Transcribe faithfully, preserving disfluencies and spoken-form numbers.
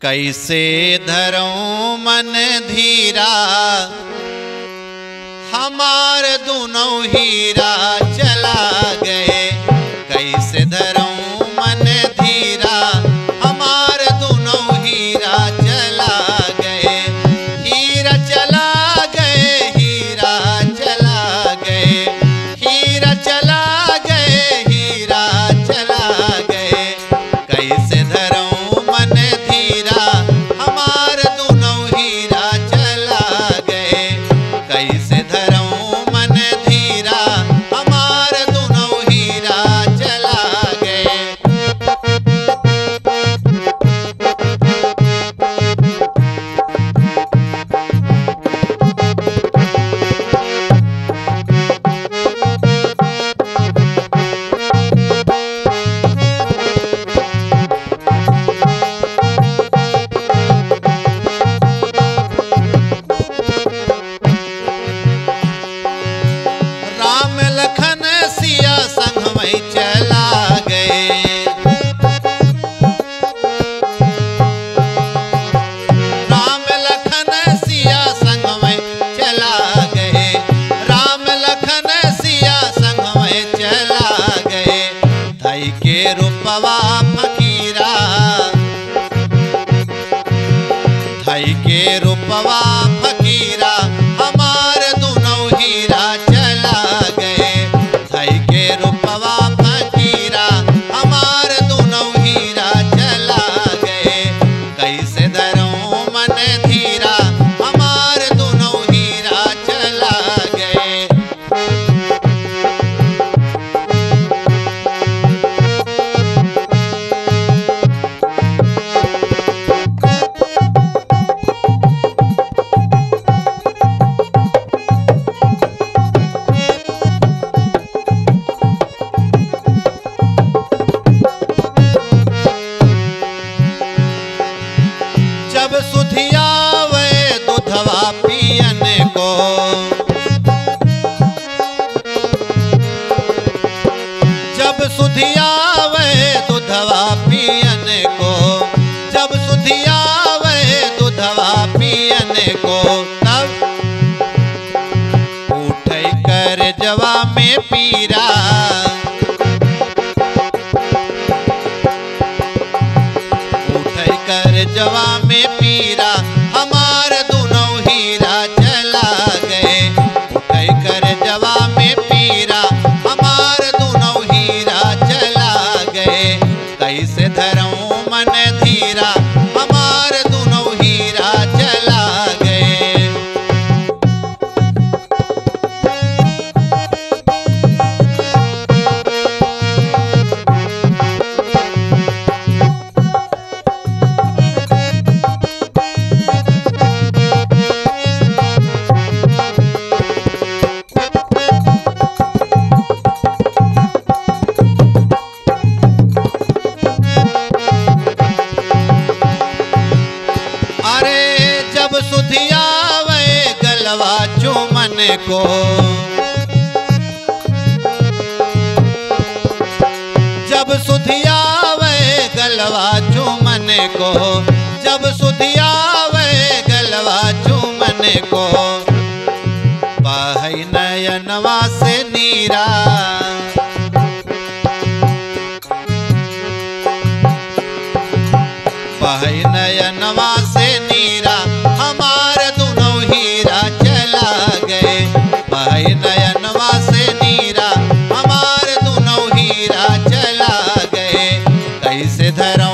कैसे धरऊं मन धीरा हमार दोनों हीरा चला गए। कैसे धरऊं मन धीरा हमार दोनों हीरा चला गए। हीरा चला गए हीरा चला गए हीरा चला गए हीरा चला गए। कैसे धरऊं मन धीरा हमार दोनों हीरा चला गए। कैसे धरऊं मन धीरा हमार दोनों हीरा चला गए। राम लखन सिया संग में चला गए। राम लखन सिया संग में चला गए। राम लखन सिया संग में चला गए। धई के रूपवा फकीरा धई के रूपवा फकीरा हमार दोनों हीरा चला गए। धई के रूपवा फकीरा हमार दोनों हीरा चला गए। कैसे धरऊं मन धीरा हमार दोनों हीरा चला गए। जब सुधियावे दूधवा पियन को जब सुधियावे दूधवा पियन को जब सुधियावे दूधवा पियन को तब उठै कर जवा में पीरा उठै कर जवा में पीरा हमार दोनों हीरा चला गए। उठै कर जवा में पीरा हमार दोनों हीरा चला गए। कैसे धरऊं मन धीरा हमार दोनों हीरा चला गए। अरे जब सुधियावे गलवा चुमन को जब सुधियावे गलवा चुमन को जब सुधियावे गलवा चुमन को बहै नयनवा से नीरा बहै नयनवा से नीरा हमार दोनों हीरा चला गए। बहै नयनवा से नीरा हमार दोनों हीरा चला गए। कैसे धरऊं